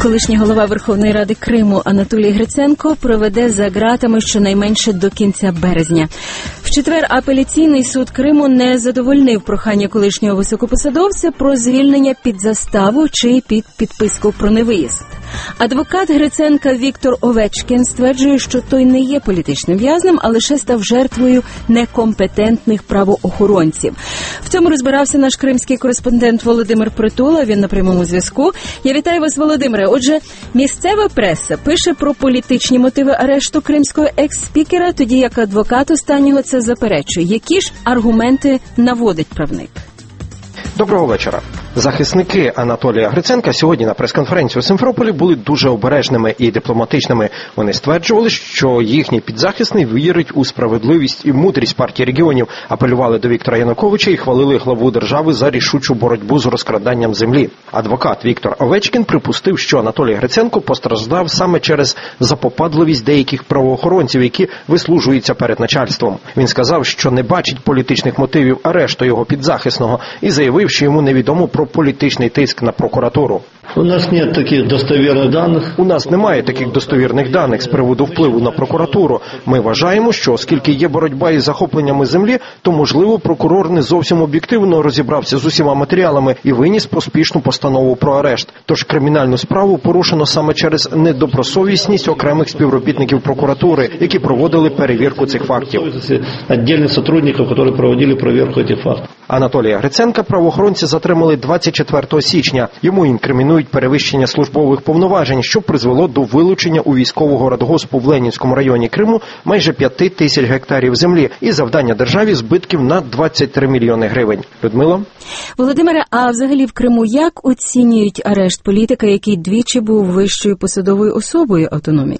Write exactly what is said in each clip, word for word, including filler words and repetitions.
Колишній голова Верховної Ради Криму Анатолій Гриценко проведе за ґратами щонайменше до кінця березня. В четвер апеляційний суд Криму не задовольнив прохання колишнього високопосадовця про звільнення під заставу чи під підписку про невиїзд. Адвокат Гриценка Віктор Овечкін стверджує, що той не є політичним в'язнем, а лише став жертвою некомпетентних правоохоронців. В цьому розбирався наш кримський кореспондент Володимир Притула. Він на прямому зв'язку. Я вітаю вас, Володимире. Отже, місцева преса пише про політичні мотиви арешту кримського екс-спікера, тоді як адвокат останнього це заперечує. Які ж аргументи наводить правник? Доброго вечора. Захисники Анатолія Гриценка сьогодні на прес-конференції у Сімферополі були дуже обережними і дипломатичними. Вони стверджували, що їхній підзахисний вірить у справедливість і мудрість партії регіонів, апелювали до Віктора Януковича і хвалили главу держави за рішучу боротьбу з розкраданням землі. Адвокат Віктор Овечкін припустив, що Анатолій Гриценко постраждав саме через запопадливість деяких правоохоронців, які вислужуються перед начальством. Він сказав, що не бачить політичних мотивів арешту його підзахисного і заявив, що йому невідомо про політичний тиск на прокуратуру. У нас немає таких достовірних даних. У нас немає таких достовірних даних з приводу впливу на прокуратуру. Ми вважаємо, що оскільки є боротьба із захопленнями землі, то, можливо, прокурор не зовсім об'єктивно розібрався з усіма матеріалами і виніс поспішну постанову про арешт. Тож кримінальну справу порушено саме через недобросовісність окремих співробітників прокуратури, які проводили перевірку цих фактів. Окремих сотрудників, які проводили перевірку цих фактів. Анатолія Гриценка правоохоронці затримали двадцять четвертого січня. Йому інкримінують перевищення службових повноважень, що призвело до вилучення у військового радгоспу в Ленінському районі Криму майже п'яти тисяч гектарів землі і завдання державі збитків на двадцять три мільйони гривень. Людмила? Володимире, а взагалі в Криму як оцінюють арешт політика, який двічі був вищою посадовою особою автономії?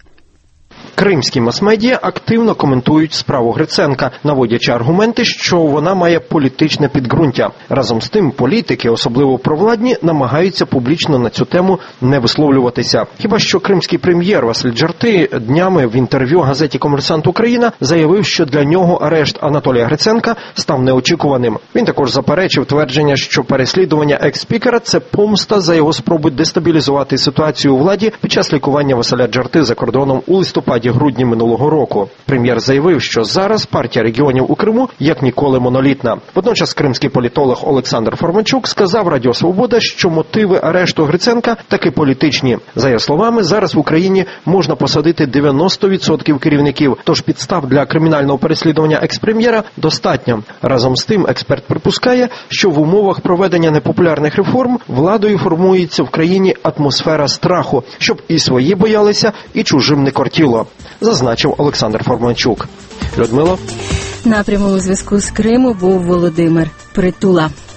Кримські мас-медіа активно коментують справу Гриценка, наводячи аргументи, що вона має політичне підґрунтя. Разом з тим, політики, особливо провладні, намагаються публічно на цю тему не висловлюватися. Хіба що кримський прем'єр Василь Джарти днями в інтерв'ю газеті «Комерсант Україна» заявив, що для нього арешт Анатолія Гриценка став неочікуваним. Він також заперечив твердження, що переслідування екс-спікера – це помста за його спроби дестабілізувати ситуацію у владі під час лікування Василя Джарти за кордоном у листопаді-грудні минулого року. Прем'єр заявив, що зараз партія регіонів у Криму як ніколи монолітна. Водночас кримський політолог Олександр Форманчук сказав Радіо Свобода, що мотиви арешту Гриценка таки політичні. За його словами, зараз в Україні можна посадити дев'яносто відсотків керівників, тож підстав для кримінального переслідування екс-прем'єра достатньо. Разом з тим, експерт припускає, що в умовах проведення непопулярних реформ владою формується в країні атмосфера страху, щоб і свої боялися, і чужим не кортіло, зазначив Олександр Форманчук. Людмила? На прямому зв'язку з Криму був Володимир Притула.